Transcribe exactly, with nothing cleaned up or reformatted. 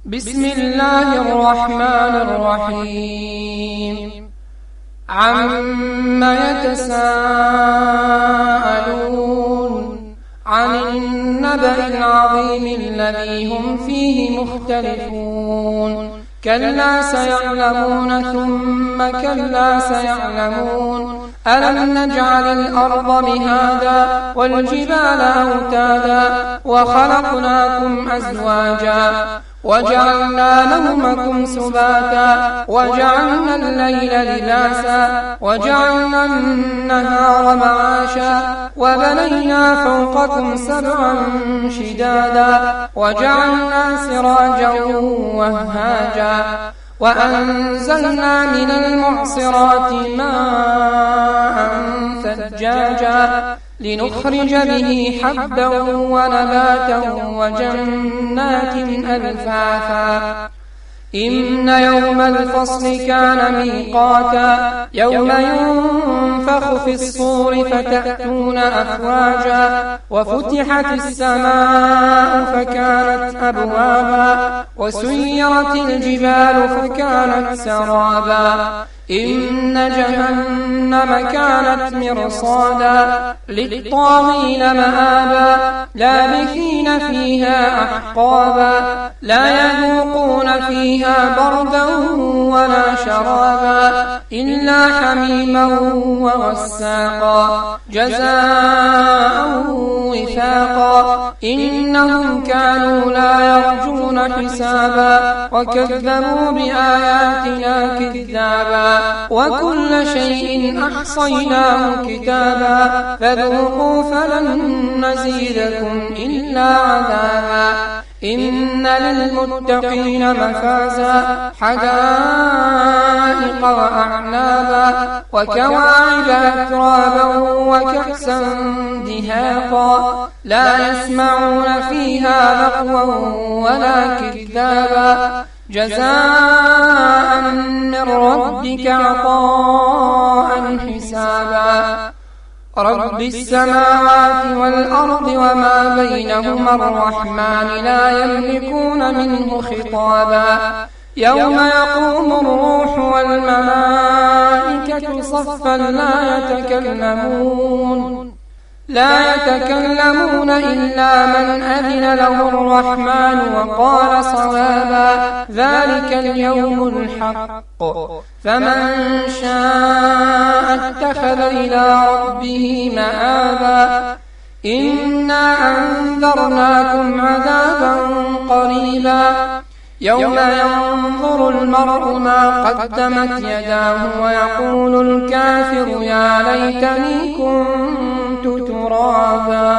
بسم الله الرحمن الرحيم عم يتساءلون عن النبأ العظيم الذي هم فيه مختلفون كلا سيعلمون ثم كلا سيعلمون ألم نجعل الأرض مهادا والجبال أوتادا وخلقناكم أزواجا وجعلنا نومكم سباتا وجعلنا الليل لباسا وجعلنا النهار معاشا وبنينا فوقكم سبعا شدادا وجعلنا سراجا وهاجا وأنزلنا من المعصرات ماء ثجاجا لنخرج به حبا ونباتا وجنات ألفافا إن يوم الفصل كان ميقاتا يوم ينفخ في الصور فتأتون أفواجا وفتحت السماء فكانت أبوابا وسيرت الجبال فكانت سرابا إن جهنم كانت مرصادا للطاغين مآبا لابثين فيها أحقابا لا يذوقون فيها بردا ولا شرابا إلا حميما وغساقا جزاء وفاقا إنهم كانوا لا يرجون حسابا وكذبوا بآياتنا كذابا وكل شيء أحصيناه كتابا فذوقوا فلن نزيدكم إلا عذابا إن للمتقين مفازا حدائق وأعنابا وكواعب أترابا وكأسا دهاقا لا يسمعون فيها لغوا ولا كذابا جزاء من ربك عطاء حسابا رب السماوات والأرض وما بينهما الرحمن لا يملكون منه خطابا يوم يقوم الروح والملائكة صفا لا يتكلمون لا يتكلمون إلا من أذن له الرحمن وقال صوابا ذلك اليوم الحق فمن شاء اتخذ إلى ربه مآبا إنا أنذرناكم عذابا قريبا يوم ينظر المرء ما قدمت يداه ويقول الكافر يا ليتني كنت ترابا.